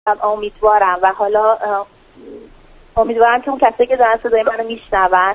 امیدوارم و حالا امیدوارم که اون کسایی که دارن صدای منو میشنون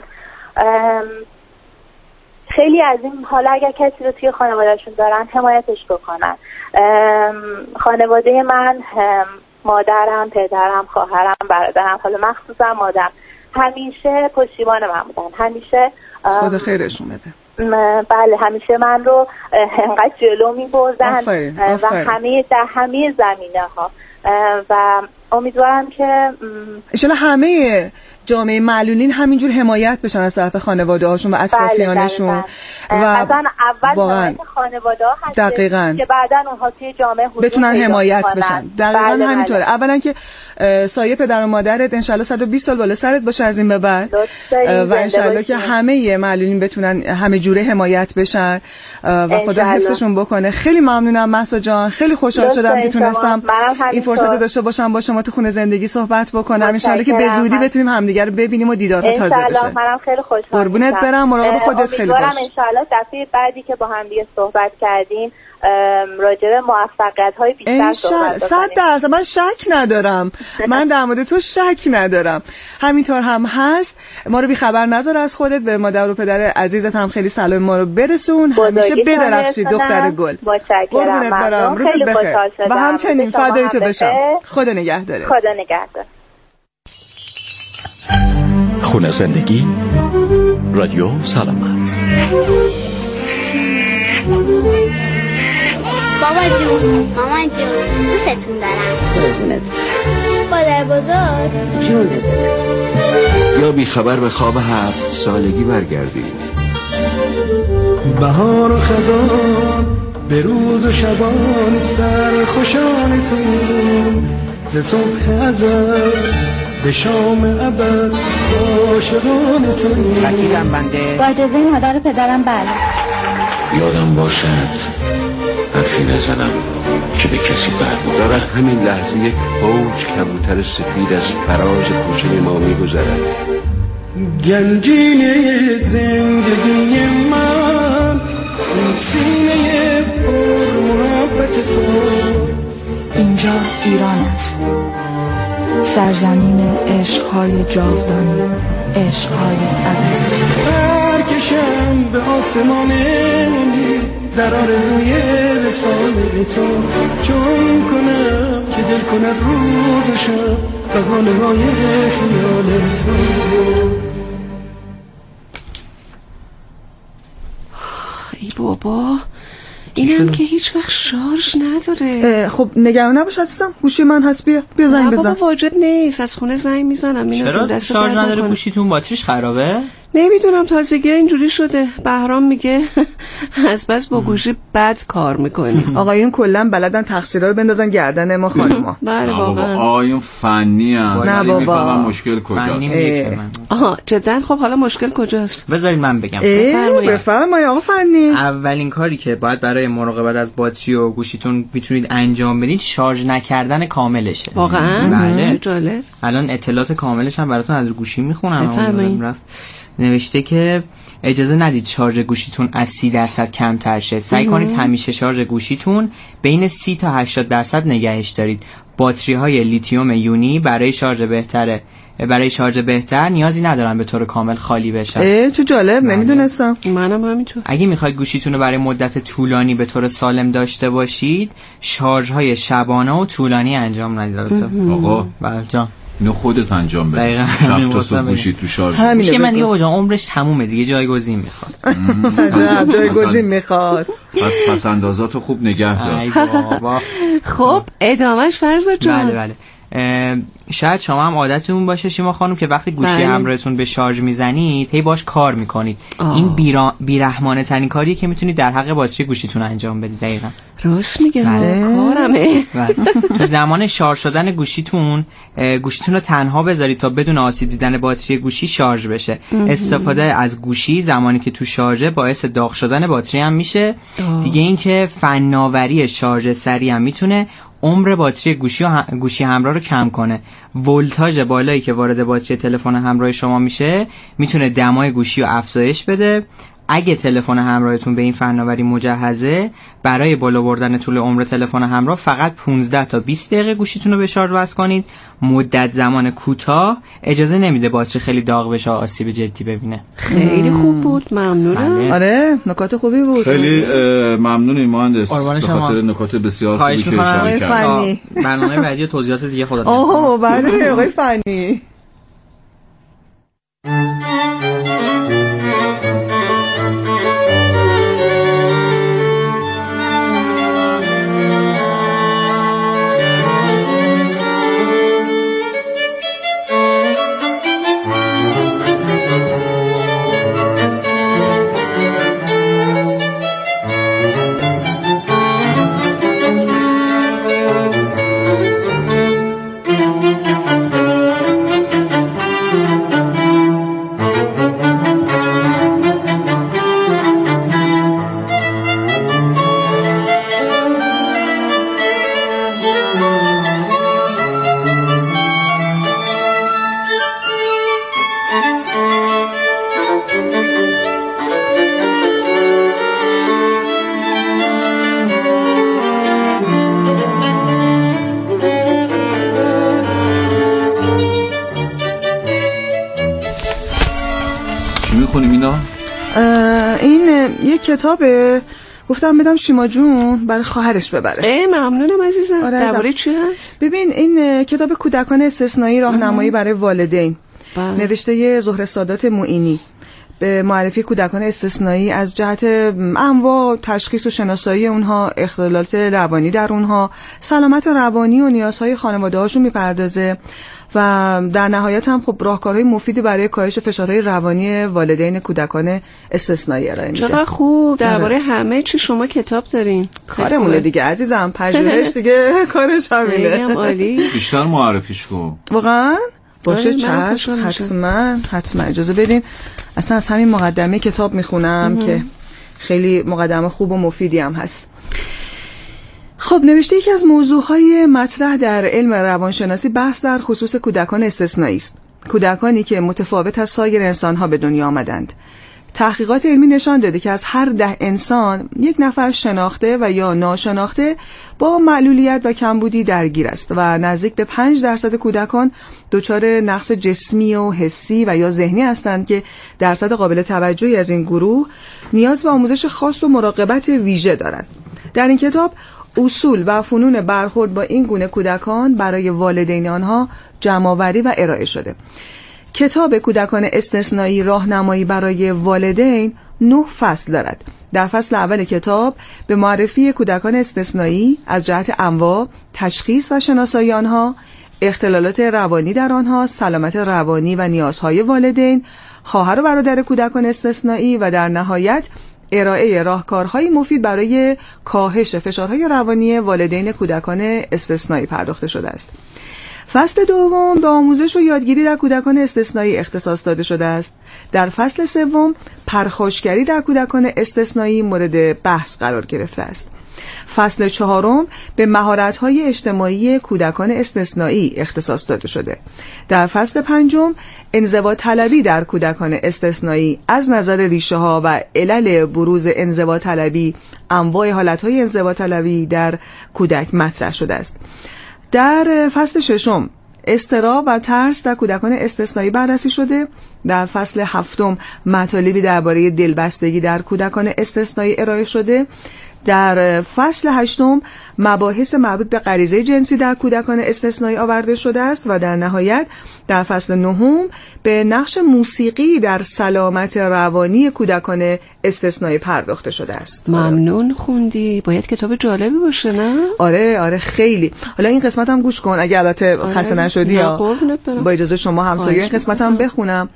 خیلی از این حالا اگر کسی رو توی خانوادهشون دارن حمایتش بکنن. خانواده من، مادرم، پدرم، خواهرم، برادرم، حالا مخصوصا مادرم همیشه پشتیبان من بودن، همیشه خدا خیرشون بده. بله همیشه من رو انقدر جلو می بردن و همه زمینه ها و امیدوارم که انشالله همه جامعه معلولین همینجور حمایت بشن از طرف خانواده هاشون و اطرافیانشون و اصلا اول خانواده ها هست دقیقاً که بعدن اونها توی جامعه بتونن حمایت بشن. دقیقاً همینطوره. اولا که سایه پدر و مادرت انشالله 120 سال بالا سرت باشه از این به بعد و انشالله که همه معلولین بتونن همه جوره حمایت بشن و خدا حفظشون بکنه. خیلی ممنونم مهسا جان، خیلی خوشحال شدم که تونستم این فرصت داشته باشم با شما تو خونه زندگی صحبت بکنم. انشالله که به زودی بتونیم همدیگه رو ببینیم و دیدارها تازه بشه. منم خیلی خوشحالم. قربونت برم. مراقب خودت خیلی باش. انشالله دفعه بعدی که با هم دیگه صحبت کردیم راجع به موفقیت‌های بیشتر صحبت کنیم. 100% من شک ندارم. من در مورد تو شک ندارم. همینطور هم هست. ما رو بی خبر نذار از خودت. به مادر و پدر عزیزت هم خیلی سلام ما رو برسون. همیشه بدرخشید دختر گل. قربونت برم. روزت بخیر. و همچنین فدای تو بشم. خدا نگهدارت. خدا نگهدار. خونه زندگی رادیو سلامت. بابا جون، مامان جون، دوستتون دارم. قربونت. خدای بزرگ. جونت. یا بی خبر به خواب 7 سالگی برگردی. بهار و خزان به روز و شبان سرخوشان توییم، ز صبح ازل به شام ابد عاشقان توییم. وکیلم بنده. با اجازه مادر و پدرم بله. یادم باشد حرفی نزنم که به کسی برمونم. در همین لحظه یک فوج کبوتر سفید از فراز کوچه ما میگذرد. گنجینه زندگی من سینه پر محبت توست. اینجا ایران است، سرزمین عشقهای جاودانی، عشقهای ابدی. برکشم به آسمان در آرزوی وصال تو، چون کنم که دل کند روز و شب بهانه های خیال تو. ای بابا اینم که هیچ وقت شارژ نداره. خب نگران نباش عزیزم، گوشی من هست. بیا زنگ بزن. بابا واجد نیست، از خونه زنگ میزنم. چرا شارژ نداره؟ گوشیتون باتریش خرابه؟ نمیدونم، تازگی اینجوری شده. بهرام میگه از بس با گوشی بد کار میکنی. آقایون کلا بلدن تقصیرها رو بندازن گردن ما خانوما. بله واقعا آقایون فنی هست. نه بابا میفهمن مشکل کجاست. آها جدا. خب حالا مشکل کجاست؟ بذارید من بگم. بفرمایید آقا فنی. اولین کاری که باید برای مراقبت از باتری و گوشیتون میتونید انجام بدید شارژ نکردن کاملشه. واقعا؟ بله. جالب. الان اطلاعات کاملش هم براتون از گوشی میخونم. نوشته که اجازه ندید شارژ گوشیتون از 30% کمتر شه. سعی کنید همیشه شارژ گوشیتون بین 30 تا 80% نگهش دارید. باتری های لیتیوم یونی برای شارژ بهتر نیازی ندارن به طور کامل خالی بشن. چه جالب، نمیدونستم. منم همینطور. اگه میخواید گوشیتون رو برای مدت طولانی به طور سالم داشته باشید، شارژ های شبانه و طولانی انجام ندید. آقا بله جان، اینو خودت انجام بده. شب تا صبح گوشی تو شارژ میشه. من دیگه جان عمرش تمومه دیگه، جایگزین میخواد. جایگزین میخواد. پس اندازاتو خوب نگه دار. خب ادامهش فرزاد جان. بله. شاید شما هم عادتتون باشه شیما خانم که وقتی گوشی همراهتون به شارژ میزنید هی باش کار میکنید. این بیرحمانه ترین کاریه که میتونید در حق باتری گوشیتون انجام بدید. دقیقاً راست میگه. کارمه. تو زمان شارژ شدن گوشیتون رو تنها بذارید تا بدون آسیب دیدن باتری گوشی شارژ بشه. استفاده از گوشی زمانی که تو شارژه باعث داغ شدن باتری هم میشه. دیگه این که فناوری شارژ سریع هم میتونه عمر باتری گوشی همراه رو کم کنه. ولتاژ بالایی که وارد باتری تلفن همراه شما میشه میتونه دمای گوشی رو افزایش بده. اگه تلفن همراهتون به این فناوری مجهزه، برای بالا بردن طول عمر تلفن همراه فقط 15 تا 20 دقیقه گوشیتون رو به شارژ وصل کنید. مدت زمان کوتاه اجازه نمیده باتری خیلی داغ بشه، آسیب جدی ببینه. خیلی خوب بود، ممنونم. آره نکات خوبی بود. خیلی ممنونیم مهندس به خاطر نکات بسیار خوبی که اشاره کردید. برنامه بعدی توضیحات دیگه خدا نگهدار. آها بله آقای فنی. این یک کتابه، گفتم بدم شیما جون برای خواهرش ببره. ممنونم عزیزم. آره درباره چی هست؟ ببین این کتاب کودکان استثنایی راهنمایی برای والدین، نوشته زهره سادات معینی، به معرفی کودکان استثنایی از جهت انواع تشخیص و شناسایی اونها، اختلالات روانی در اونها، سلامت روانی و نیازهای خانواده هاشون میپردازه و در نهایت هم خب راهکارهای مفیدی برای کاهش فشارهای روانی والدین کودکان استثنایی ارائه میده. چقدر خوب. درباره همه چی شما کتاب دارین. کارمونه دیگه عزیزم، پژوهش دیگه کارش همینه. عالی. بیشتر معرفیش کن. واقعا باشه چشم، حتما اجازه بدین. اصلا از همین مقدمه کتاب میخونم که خیلی مقدمه خوب و مفیدی هم هست. خب نوشته یکی از موضوعهای مطرح در علم روانشناسی بحث در خصوص کودکان استثنایی است. کودکانی که متفاوت از سایر انسانها به دنیا آمدند. تحقیقات علمی نشان داده که از هر 10 انسان 1 نفر شناخته و یا ناشناخته با معلولیت و کمبودی درگیر است و نزدیک به 5% کودکان دچار نقص جسمی و حسی و یا ذهنی هستند که درصد قابل توجهی از این گروه نیاز به آموزش خاص و مراقبت ویژه دارند. در این کتاب اصول و فنون برخورد با این گونه کودکان برای والدین آنها جمع‌آوری و ارائه شده. کتاب کودکان استثنایی راهنمایی برای والدین 9 فصل دارد. در فصل اول کتاب به معرفی کودکان استثنایی از جهت انواع، تشخیص و شناسایی آنها، اختلالات روانی در آنها، سلامت روانی و نیازهای والدین، خواهر و برادر کودکان استثنایی و در نهایت ارائه راهکارهای مفید برای کاهش فشارهای روانی والدین کودکان استثنایی پرداخته شده است. فصل دوم به آموزش و یادگیری در کودکان استثنایی اختصاص داده شده است. در فصل سوم پرخاشگری در کودکان استثنایی مورد بحث قرار گرفته است. فصل چهارم به مهارت‌های اجتماعی کودکان استثنایی اختصاص داده شده. در فصل پنجم انضباط طلبی در کودکان استثنایی از نظر ریشه‌ها و علل بروز انضباط طلبی، انواع حالت‌های انضباط طلبی در کودک مطرح شده است. در فصل ششم اضطراب و ترس در کودکان استثنایی بررسی شده. در فصل هفتم مطالبی درباره دلبستگی در کودکان استثنایی ارائه شده. در فصل هشتم مباحث مربوط به غریزه جنسی در کودکان استثنایی آورده شده است و در نهایت در فصل نهم به نقش موسیقی در سلامت روانی کودکان استثنایی پرداخته شده است. ممنون خوندی. باید کتاب جالبی باشه نه؟ آره خیلی. حالا این قسمت هم گوش کن اگه البته خسته نشدی یا با اجازه شما همسایه این قسمت هم بخونم.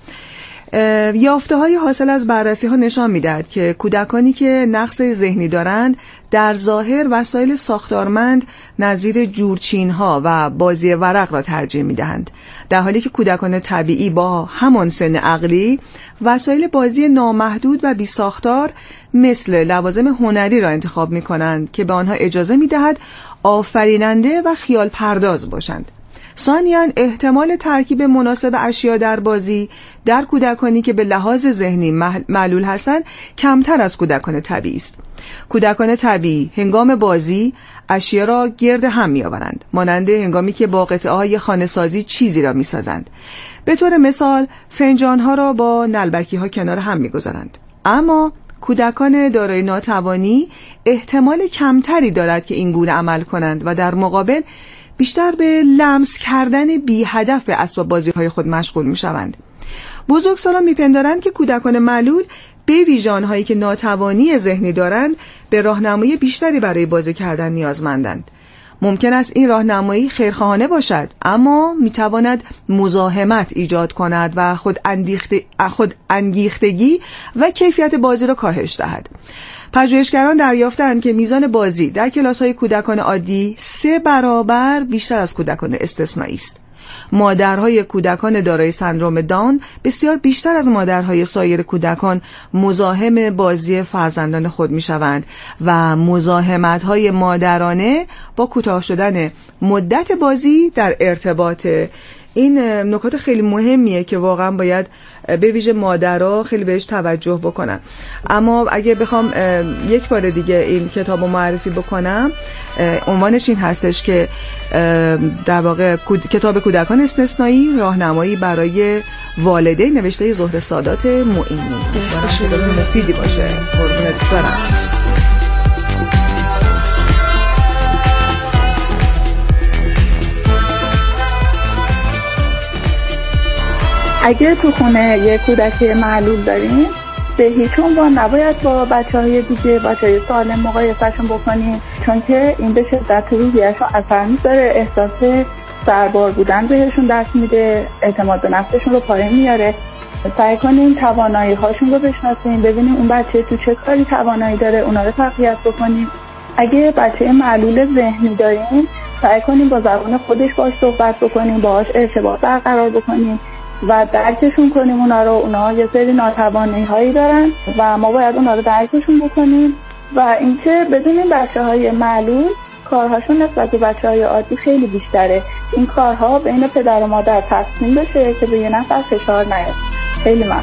یافته های حاصل از بررسی ها نشان می‌دهد که کودکانی که نقص ذهنی دارند در ظاهر وسایل ساختارمند نظیر جورچین ها و بازی ورق را ترجیح می‌دهند، در حالی که کودکان طبیعی با همان سن عقلی وسایل بازی نامحدود و بی ساختار مثل لوازم هنری را انتخاب می‌کنند که به آنها اجازه می‌دهد آفریننده و خیال پرداز باشند. ثانیاً احتمال ترکیب مناسب اشیا در بازی در کودکانی که به لحاظ ذهنی معلول هستند کمتر از کودکان طبیعی است. کودکان طبیعی هنگام بازی اشیا را گرد هم می‌آورند، مانند هنگامی که با قطعه‌های خانه‌سازی چیزی را می‌سازند. به طور مثال فنجان‌ها را با نلبکی‌ها کنار هم می‌گذارند. اما کودکان دارای ناتوانی احتمال کمتری دارد که این گونه عمل کنند و در مقابل بیشتر به لمس کردن بی هدف اسباب بازی‌های خود مشغول می‌شوند. بزرگسالان می‌پندارند که کودکان معلول به ویژه آنهایی که ناتوانی ذهنی دارند به راهنمایی بیشتری برای بازی کردن نیازمندند. ممکن است این راهنمایی خیرخواهانه باشد، اما میتواند مزاحمت ایجاد کند و خود انگیختگی و کیفیت بازی را کاهش دهد. پژوهشگران دریافتند که میزان بازی در کلاس‌های کودکان عادی 3 برابر بیشتر از کودکان استثنایی است. مادرهای کودکان دارای سندرم داون بسیار بیشتر از مادرهای سایر کودکان مزاحم بازی فرزندان خود میشوند و مزاحمت‌های مادرانه با کوتاه شدن مدت بازی در ارتباط. این نکات خیلی مهمیه که واقعا باید به ویژه مادرها خیلی بهش توجه بکنن. اما اگه بخوام یک بار دیگه این کتاب رو معرفی بکنم، عنوانش این هستش که در واقع کتاب کودکان استثنایی، راهنمایی برای والدین، نوشته زهره سادات معینی. دستشون مفیدی باشه. قربونت برم. اگه تو خونه یه کودک معلول داریم، به هیچ عنوان نباید با بچه‌های دیگه، بچه‌های سالم مقایسه‌شون بکنیم، چون که این به شدت روحیه‌شون اثر می‌ذاره، احساس سربار بودن بهشون دست میده، اعتماد به نفسشون رو پایین میاره. سعی کنیم توانایی‌هاشون رو بشناسیم، ببینیم اون بچه تو چه کاری توانایی داره، اونا رو تقویت بکنیم. اگه بچه معلول ذهنی داریم، سعی کنیم با زبان خودش باهاش صحبت بکنیم، باهاش ارتباط برقرار بکنیم و درکشون کنیم اونا یه سری ناتوانی هایی دارن و ما باید اونا رو درکشون بکنیم و اینکه بدونیم بچه‌های معلول کارهاشون نسبت به بچه‌های عادی خیلی بیشتره. این کارها بین پدر و مادر تقسیم بشه که به یه نفر فشار نیاد. خیلی ممنون.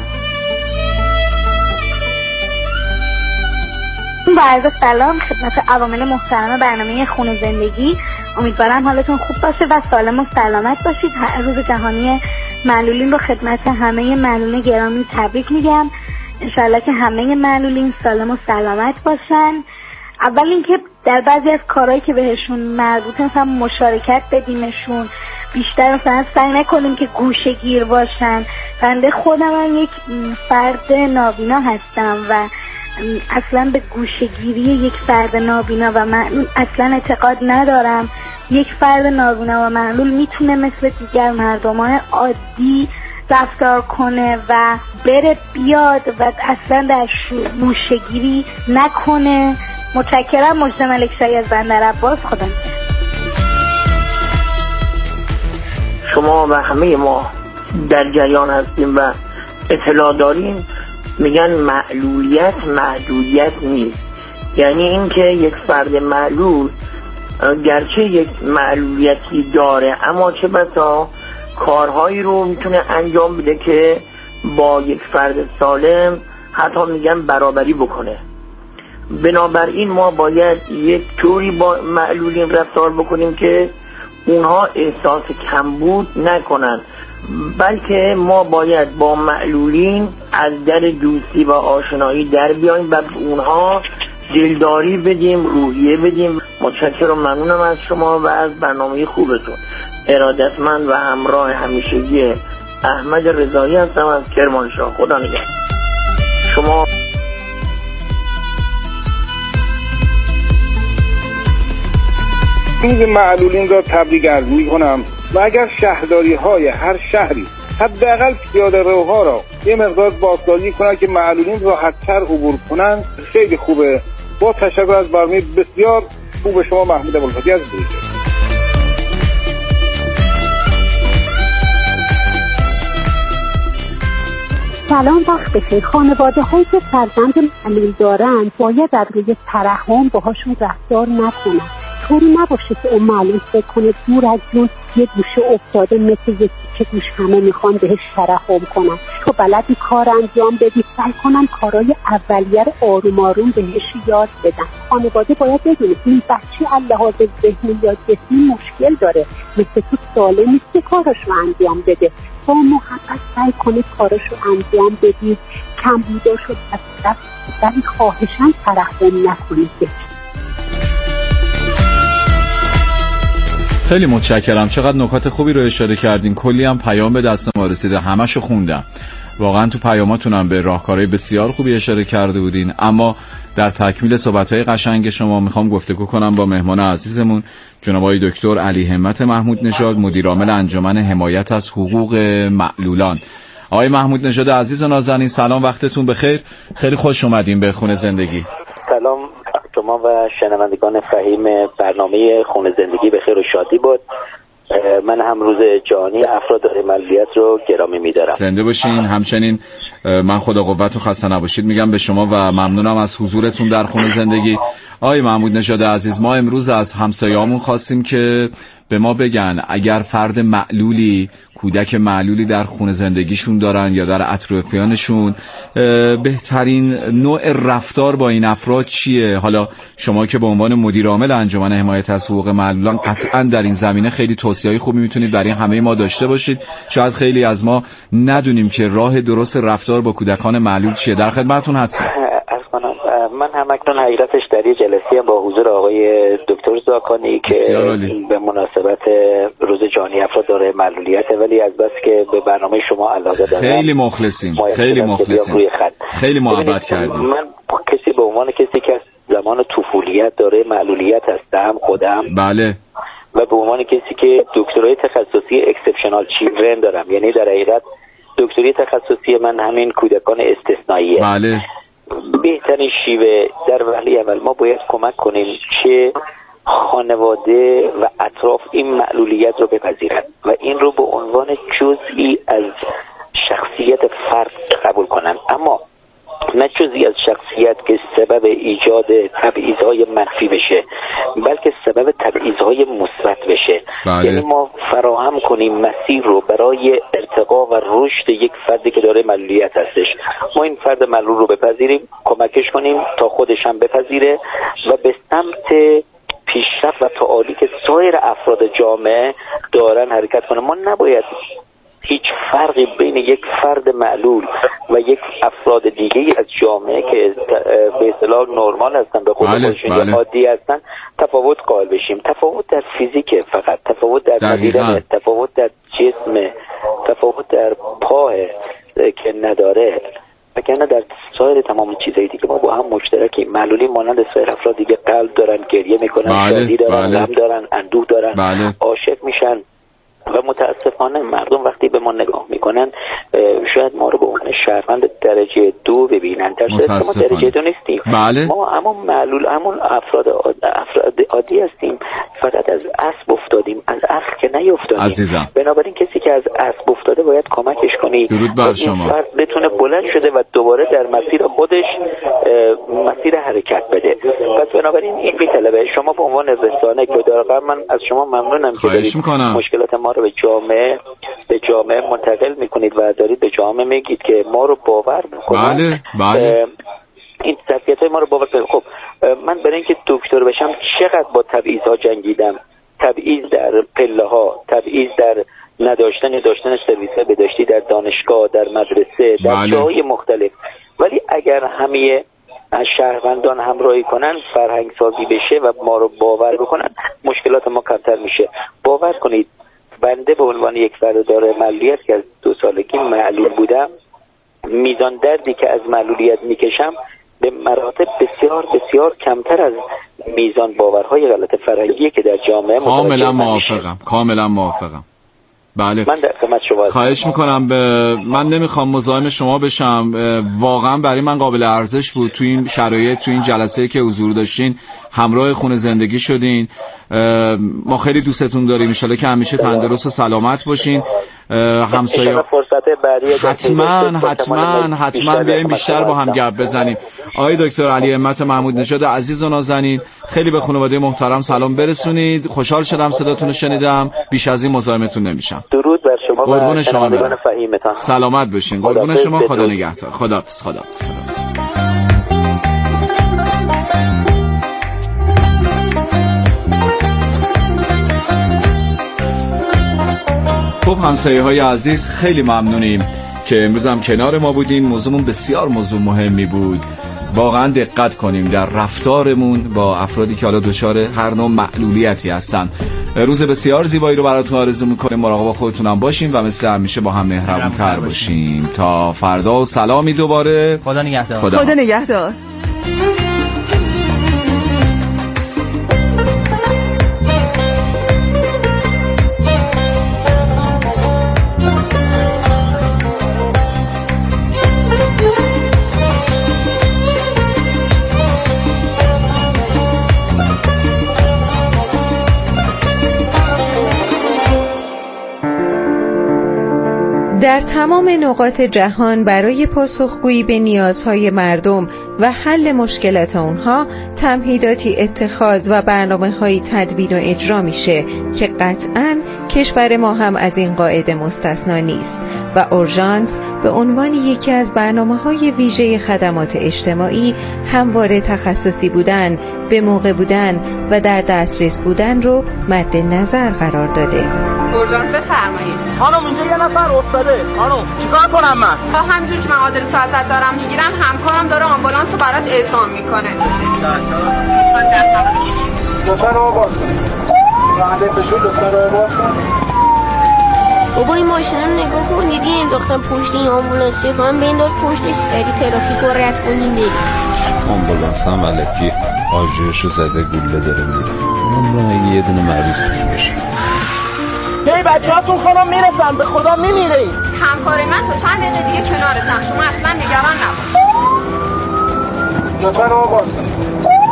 با عرض سلام خدمت عوامل محترم برنامه خونه زندگی. امیدوارم حالتون خوب باشه و سالم و سلامت باشید. روز جهانی معلولین رو خدمت همه معلولین گرامی تبریک میگم. انشالله که همه معلولین سالم و سلامت باشن. اول اینکه در بعضی از کارهایی که بهشون مربوطه مثلا مشارکت بدیمشون، بیشتر مثلا سعی نکنیم که گوشه‌گیر باشن. بنده خودم هم یک فرد نابینا هستم و اصلا به گوشه‌گیری یک فرد نابینا و معلول اصلا اعتقاد ندارم. یک فرد نابینا و معلول میتونه مثل دیگر مردمان عادی رفتار کنه و بره بیاد و اصلا در گوشه‌گیری نکنه. متشکرم. مجد ملکشاهی از بندر عباس. خدا نگهدار. شما و همه ما در جریان هستیم و اطلاع داریم. میگن معلولیت محدودیت نیست، یعنی اینکه یک فرد معلول گرچه یک معلولیتی داره اما چه بسا کارهایی رو میتونه انجام بده که با یک فرد سالم حتی میگن برابری بکنه. بنابراین ما باید یک طوری با معلولین رفتار بکنیم که اونها احساس کمبود نکنن، بلکه ما باید با معلولین از در دوستی و آشنایی در بیاییم و اونها دلداری بدیم، روحیه بدیم. متشکرم و ممنونم از شما و از برنامه خوبتون. ارادتمند و همراه همیشگی احمد رضایی هستم از کرمانشاه. خدا نگهدار. شما این معلولین را تبریک عرض می‌کنم و اگر شهرداری های هر شهری حداقل پیاده روها را یه مقدار بازسازی کنن که معلولین راحت‌تر عبور کنن خیلی خوبه. با تشکر از برنامه بسیار خوب شما محمود ابوالفتحی از بریجه. سلام، وقت بخیر. خانواده هایی که فرزند معلول دارن باید از روی ترحم باهاشون رفتار نکنن. اینطوری نباشه که اون معلول فکر کنه دور از جون یه گوشه افتاده مثل یکی که توش همه میخوان بهش ترحم کنن. تو بلدی کار انجام بدی، سعی کنن کارهای اولیه رو آروم آروم بهش یاد بدن. خانواده باید بدونه این بچه لحاظ ذهنی یا جسمی مشکل داره، مثل تو سالم نیست که کارش رو انجام بده. با محبت سعی کنید کارش رو انجام بدید، کم بوداش رو ولی خواهشاً ترحم نکنید. خیلی متشکرم، چقدر نکات خوبی رو اشاره کردین. کلی هم پیام به دست ما رسیده، همشو خوندم. واقعا تو پیاماتونم به راهکارهای بسیار خوبی اشاره کرده بودین. اما در تکمیل صحبت‌های قشنگ شما میخوام گفتگو کنم با مهمان عزیزمون جناب آقای دکتر علی همت محمود نژاد، مدیر عامل انجمن حمایت از حقوق معلولان. آقای محمود نژاد عزیز و نازنین، سلام، وقتتون بخیر. خیلی خوش اومدین به خونه زندگی. سلام شما و شنوندگان فهیم برنامه خونه زندگی، بخیر و شادی بود. من هم روز جهانی افراد دارای معلولیت رو گرامی می‌دارم. زنده باشین. همچنین من خدا قوت و خسته نباشید میگم به شما و ممنونم از حضورتون در خونه زندگی. آقای محمود نژاد عزیز، ما امروز از همسایه‌هامون خواستیم که به ما بگن اگر فرد معلولی، کودک معلولی در خونه زندگیشون دارن یا در اطرافیانشون، بهترین نوع رفتار با این افراد چیه؟ حالا شما که به عنوان مدیر عامل انجمن حمایت از حقوق معلولان قطعاً در این زمینه خیلی توصیه‌های خوبی میتونید برای همه ما داشته باشید. شاید خیلی از ما ندونیم که راه درست رفتار با کودکان معلول چیه. در خدمتتون هستم. من هم اکنون حقیقتش در یه جلسه با حضور آقای دکتر زاکانی که به مناسبت روز جهانی افراد دارای معلولیت، ولی از بس که به برنامه شما علاقه دارم خیلی مخلصیم، خیلی مخلصیم، خیلی محبت کردیم. من کسی به عنوان کسی که زمان طفولیت دارای معلولیت هستم خودم، بله، و به عنوان کسی که دکترای تخصصی اکسپشنال چیلدرن دارم، یعنی در حقیقت دکتری تخصصی من همین کودکان استثنائیه. بله. بهترین شیوه در وهله اول ما باید کمک کنیم که خانواده و اطراف این معلولیت رو بپذیرند و این رو به عنوان جزئی از شخصیت فرد قبول کنند، اما نه جزئی از شخصیت که سبب ایجاد تبعیض‌های منفی بشه، بلکه سبب تبعیض‌های مثبت بشه. یعنی ما فراهم کنیم مسیر رو برای ارتقا و رشد یک فردی که داره معلولیت هستش. ما این فرد معلول رو بپذیریم، کمکش کنیم تا خودش هم بپذیره و به سمت پیشرفت و تعالی که سایر افراد جامعه دارن حرکت کنه. ما نباید هیچ فرقی بین یک فرد معلول و یک افراد دیگه از جامعه که به اصطلاح نرمال هستن، به خود خودشون عادی هستن، تفاوت قائل بشیم. تفاوت در فیزیک، فقط تفاوت در بدن، تفاوت در جسم، تفاوت در پاه که نداره، وگرنه در سایر تمام چیزایی دیگه ما با هم مشترکیم. معلولی مانند سایر افراد دیگه قلب دارن، گریه میکنن، شادی دارن، غم دارن، اندوه دارن، عاشق میشن و متاسفانه مردم وقتی به ما نگاه میکنن شاید ما رو به عنوان شهروند درجه 2 ببینن، در صورتی که ما درجه 2 نیستیم. ما همون معلول، همون افراد عادی هستیم، فقط از اسب افتادیم، از اخ که نیفتادیم. عزیزم، بنابراین کسی که از اسب افتاده باید کمکش کنی درود بر شما، بتونه بلند شده و دوباره در مسیر خودش مسیر حرکت بده. پس بنابراین این بی‌طلبه. شما به عنوان رسانه که دارم، من از شما ممنونم که دارید مشکلات ما رو به جامعه منتقل میکنید و دارید به جامعه میگید که ما رو باور بکنن. بله. این ظرفیت‌های ما رو باور کنید. خب من برای اینکه دکتر بشم چقدر با تبعیض‌ها جنگیدم، تبعیض در پله‌ها، تبعیض در داشتن سرویس‌های بهداشتی در دانشگاه، در مدرسه، در جاهای مختلف. ولی اگر همه شهروندان همراهی کنن، فرهنگ سازی بشه و ما رو باور بکنن، مشکلات ما کمتر میشه. باور کنید بنده به عنوان یک فرد دارای معلولیت که از 2 سالگی معلول بودم، میزان دردی که از معلولیت میکشم به مراتب بسیار بسیار کمتر از میزان باورهای غلط فرهنگی که در جامعه کاملا موافقم. بله، من در خدمت شما خواهش میکنم. من نمیخوام مزاحم شما بشم، واقعا برای من قابل ارزش بود تو این شرایط، تو این جلسه که حضور داشتین، همراه خونه زندگی شدین. ما خیلی دوستتون داریم، ان شاءالله که همیشه تندرست و سلامت باشین. همسایه فرصت بعدی حتما بیایم بیشتر با هم گپ بزنیم. آقای دکتر علی همت محمود نژاد عزیز و نازنین، خیلی به خانواده محترم سلام برسونید. خوشحال شدم صداتون رو شنیدم، بیش از این مزاحمتون نمیشم. درود بر شما قربون و شما فهیمتان. سلامت باشین. قربون شما، خدا نگهدار. خداحافظ. خب همسایه‌های عزیز، خیلی ممنونیم که امروز هم کنار ما بودین. موضوعمون بسیار موضوع مهمی بود. واقعا دقت کنیم در رفتارمون با افرادی که حالا دچار هر نوع معلولیتی هستن. روز بسیار زیبایی رو براتون آرزو می‌کنیم. مراقب خودتون هم باشین و مثل همیشه با هم مهربون‌تر باشیم. تا فردا و سلامی دوباره. خدا نگهدار. خدا نگهدار. در تمام نقاط جهان برای پاسخگویی به نیازهای مردم و حل مشکلات اونها تمهیداتی اتخاذ و برنامه‌های تدوین و اجرا میشه که قطعاً کشور ما هم از این قاعده مستثنا نیست و اورژانس به عنوان یکی از برنامه‌های ویژه خدمات اجتماعی همواره تخصصی بودن، به موقع بودن و در دسترس بودن رو مد نظر قرار داده. اورژانس بفرمایید. خانم اینجا یه نفر افتاده. خانم چیکار کنم من؟ با همینجور که من آدرس ازت دارم میگیرم، همکارم داره آمبولانس رو برات اعزام میکنه. لطفاً رو باز کنید. راننده پشو لطفاً رو باز کنید. بابا این ماشین رو نگاه کن، دیدی این دختر پشت این آمبولانسی من بنداز پشتش، سری ترافیک رو رد کنیم بریم. آمبولانس هم الکی آژیرشو زده گوله داره میره. اون اگه یه دونه مریض توش بشه. هی بچه‌هاتون خانم میرسن، به خدا میمیرین. همکار من تو چند دقیقه دیگه کنارتم، شما اصلا نگران نباش. لطفاً رو باز کنید.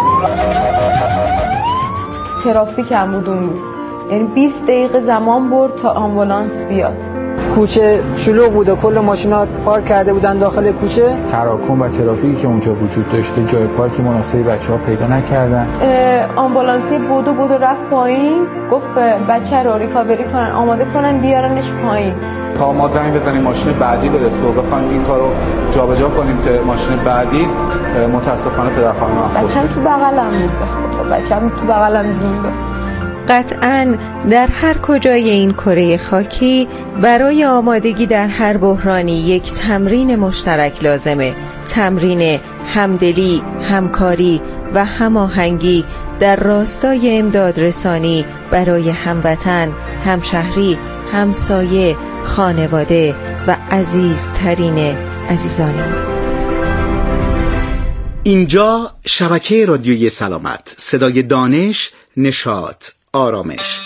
ترافیک هم بود اون روز، یعنی 20 دقیقه زمان برد تا آمبولانس بیاد. کوچه شلوغ بود و کل ماشینا پارک کرده بودن داخل کوچه. تراکم و ترافیکی که اونجا وجود داشته جای پارکی مناسبی بچه‌ها پیدا نکردن. آمبولانسی بودو رفت پایین، گفت بچه رو ریکاوری کنن، آماده کنن بیارنش پایین. تا ما زنگ بزنیم ماشین بعدی برسه و بخوایم این کارو جابجا کنیم که ماشین بعدی متاسفانه پدرخوانده افسوس. بچه‌م تو بغلم بود، بچه‌م تو بغلم بود. قطعاً در هر کجای این کره خاکی برای آمادگی در هر بحرانی یک تمرین مشترک لازمه. تمرین همدلی، همکاری و هماهنگی در راستای امدادرسانی برای هموطن، همشهری، همسایه، خانواده و عزیزترین عزیزان ما. اینجا شبکه رادیویی سلامت، صدای دانش، نشاط، آرامش.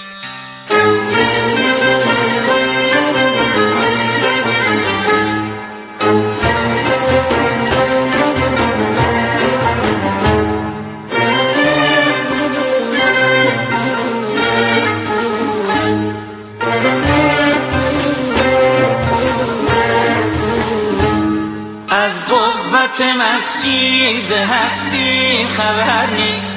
از قوت مستی ز هستی خبر نیست،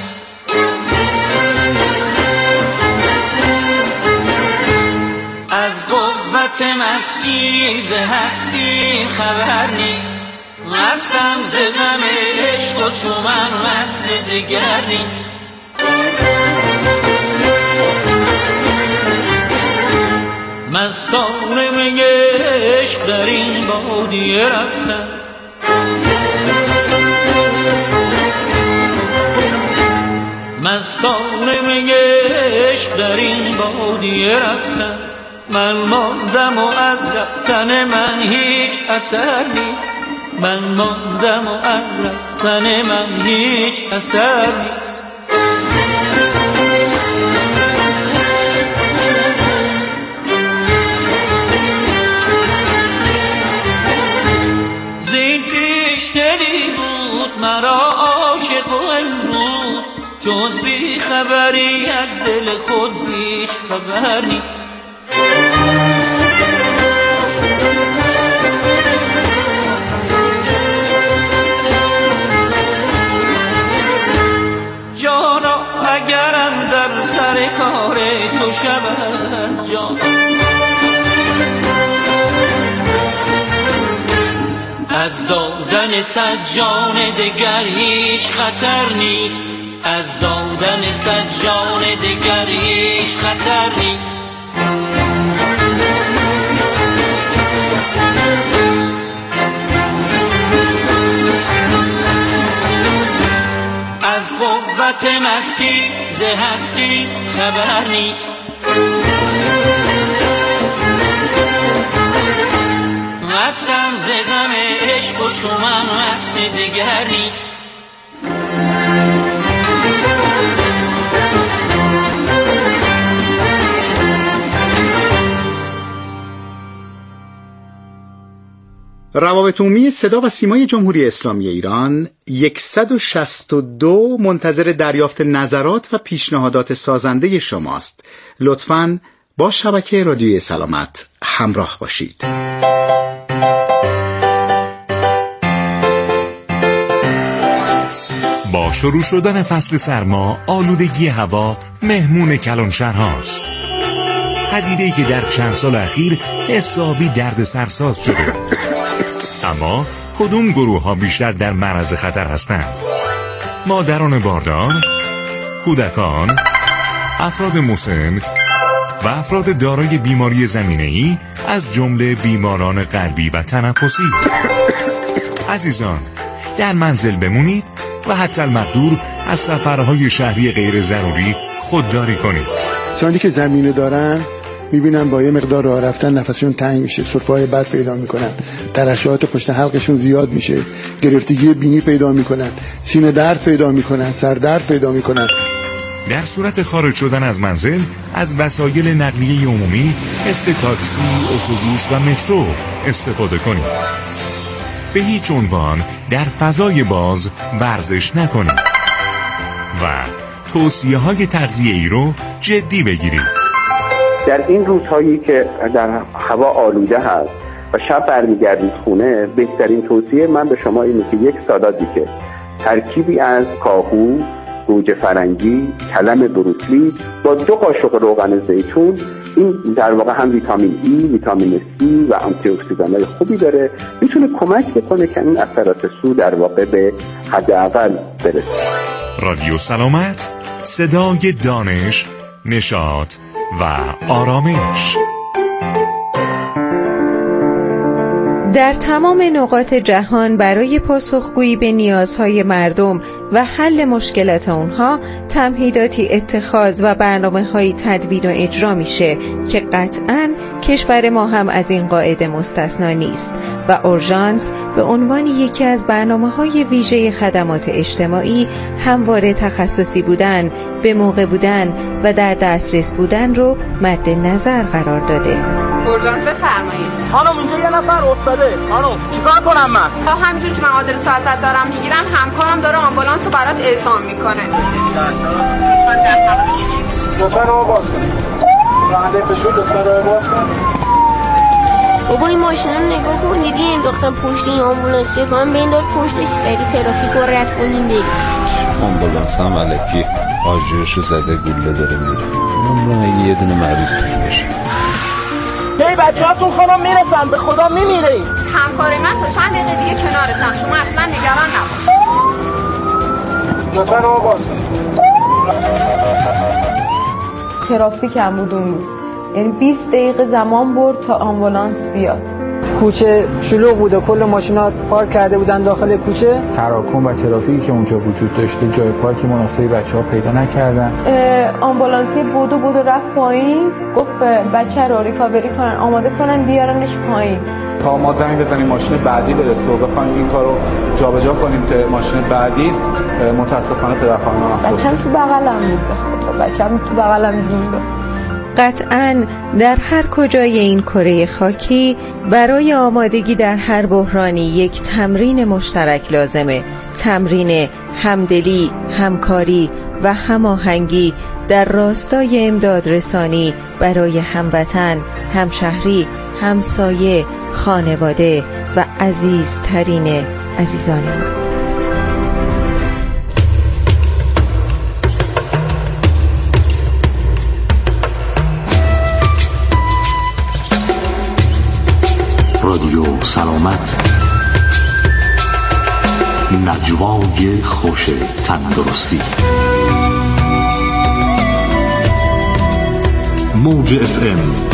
از قوت مستی ز هستی خبر نیست. مستم ز غم عشق و چو من مست دگر نیست. مستان می عشق در این بادیه رفتند، مستان می عشق در این بادیه رفتند. من ماندم و از رفتن من هیچ اثر نیست، من ماندم و از رفتن من هیچ اثر نیست. زین پیش دلی بود مرا عاشق و امروز جز بی خبری از دل خود هیچ خبر نیست. از دادن 100 جان دگر هیچ خطر نیست، از دادن 100 جان دگر هیچ خطر نیست. از قوت مستی ز هستی خبر نیست، مستم ز غم عشق و چو من مست دگر نیست. روابط عمومی صدا و سیمای جمهوری اسلامی ایران 162 منتظر دریافت نظرات و پیشنهادات سازنده شماست. لطفاً با شبکه رادیوی سلامت همراه باشید. با شروع شدن فصل سرما، آلودگی هوا مهمون کلانشهرهاست. پدیده‌ای که در چند سال اخیر حسابی درد سرساز شده. اما کدوم گروه ها بیشتر در معرض خطر هستند؟ مادران باردار، کودکان، افراد مسن و افراد دارای بیماری زمینه‌ای از جمله بیماران قلبی و تنفسی. عزیزان، در منزل بمونید و حتی المقدور از سفرهای شهری غیر ضروری خودداری کنید. کسانی که زمینه دارن میبینن با یه مقدار راه رفتن نفسشون تنگ میشه، سرفه‌های بد پیدا میکنن، ترشحات پشت حلقشون زیاد میشه، گرفتگی بینی پیدا میکنن، سینه درد پیدا میکنن، سردرد پیدا میکنن. در صورت خارج شدن از منزل از وسایل نقلیه عمومی مثل تاکسی، اتوبوس و مترو استفاده کنید. به هیچ عنوان در فضای باز ورزش نکنید و توصیه‌های تغذیه‌ای رو جدی بگیرید. در این روزهایی که در هوا آلوده هست و شب برمیگردید خونه، بهترین توصیه من به شما اینه که یک سالادی که ترکیبی از کاهو، گوجه فرنگی، کلم بروسلی با 2 قاشق روغن زیتون، این در واقع هم ویتامین ای، ویتامین سی و آنتی اکسیدان‌های خوبی داره، میتونه کمک بکنه که این اثرات سو در واقع به حداقل برسه. رادیو سلامت، صدای دانش، نشاط و آرامش. در تمام نقاط جهان برای پاسخگویی به نیازهای مردم و حل مشکلات اونها تمهیداتی اتخاذ و برنامه‌های تدوین و اجرا میشه که قطعاً کشور ما هم از این قاعده مستثنا نیست و اورژانس به عنوان یکی از برنامه‌های ویژه خدمات اجتماعی همواره تخصصی بودن، به موقع بودن و در دسترس بودن رو مد نظر قرار داده. اورژانس بفرمایید. خانم اینجا یه نفر افتاده. خانم چیکار کنم من؟ همینجور که من آدرس رو ازت دارم میگیرم، همکارم داره آمبولانس رو برات احضار میکنه. لطفاً رو باز کنید. راننده پشو لطفاً رو باز کنید. بابا این ماشین رو نگاه کن، دیدی انداختن پشت این آمبولانسیه، من بنداز پشتش سری ترافیک رو رد کنیم بریم. آمبولانس هم الکی آژیرشو زده گوله داره میره. اگه یه دونه مریض توش باشه. هی بچه‌هاتون خانم میرسن، به خدا میمیرین. همکار من تا چند دقیقه دیگه کنارتم، شما اصلا نگران نباش. لطفاً رو باز کنید. ترافیک هم بود اون روز، یعنی 20 دقیقه زمان برد تا آمبولانس بیاد. کوچه شلوغ بود و کل ماشینا پارک کرده بودن داخل کوچه. تراکم و ترافیکی که اونجا وجود داشته جای پارک مناسبی بچه‌ها پیدا نکردن. آمبولانسی بودو رفت پایین، گفت بچه رو ریکاوری کنن، آماده کنن بیارنش پایین. تا ما زنگ بزنیم ماشین بعدی برسه و بخوایم این کارو جابجا کنیم که ماشین بعدی، متاسفانه پدرخوانده افسوس. بچه‌م تو بغلم بود، به خدا بچه‌م تو بغلم بود. قطعاً در هر کجای این کره خاکی برای آمادگی در هر بحرانی یک تمرین مشترک لازمه. تمرین همدلی، همکاری و هماهنگی در راستای امداد رسانی برای هموطن، همشهری، همسایه، خانواده و عزیزترین عزیزان ما. رادیو سلامت. نجوای خوش تندرستی. موج FM